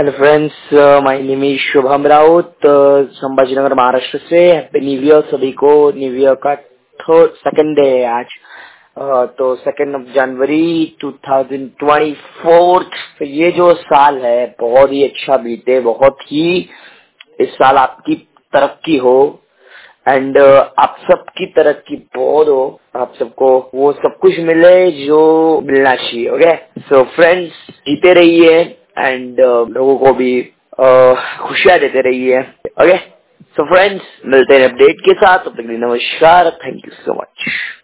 Hello friends, my name is Shubham Raut, Sambhajinagar Maharashtra से। Happy new year सभी को। न्यू ईयर का सेकंड डे है आज। तो 2 जनवरी 2024। तो ये जो साल है बहुत ही अच्छा बीते, बहुत ही इस साल आपकी तरक्की हो एंड आप सबकी तरक्की बहुत हो, आप सबको वो सब कुछ मिले जो मिलना चाहिए। ओके, सो फ्रेंड्स, जीते रहिए एंड लोगों को भी खुशियां देते रहिए। ओके, सो फ्रेंड्स, मिलते हैं अपडेट के साथ। तब तक के लिए नमस्कार, थैंक यू सो मच।